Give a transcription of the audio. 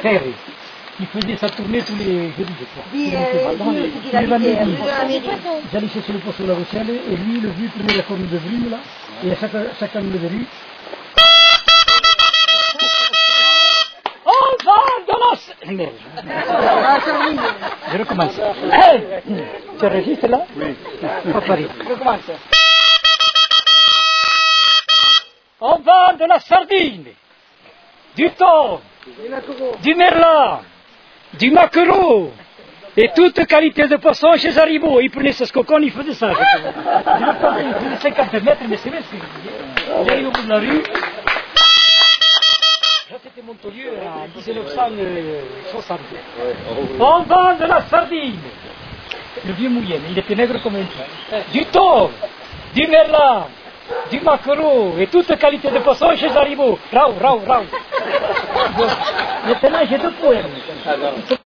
Ferry. Il faisait sa tournée tous les jeudis, je crois. J'allais chercher le poste sur la Rochelle, et lui, le vieux prenait la corne de brume, là, et à chaque année de rue. On va dans la... Merde. Je recommence. Hey, tu enregistres là? Oui. Pas Paris. Je recommence. On vend de la sardine, du thon, du merlan, du maquereau et toute qualité de poisson chez Haribo. Il prenait ce cocon, il faisait ça. Il faisait 50 mètres, mais c'est vrai. Il arrive au bout de la rue. C'était Montolieu en 1960. On vend de la sardine, le vieux mouillé, il était maigre comme un truc, du thon, du merlan, du maquereau et toute qualité de poisson chez Haribo. Rau. Maintenant j'ai deux poèmes.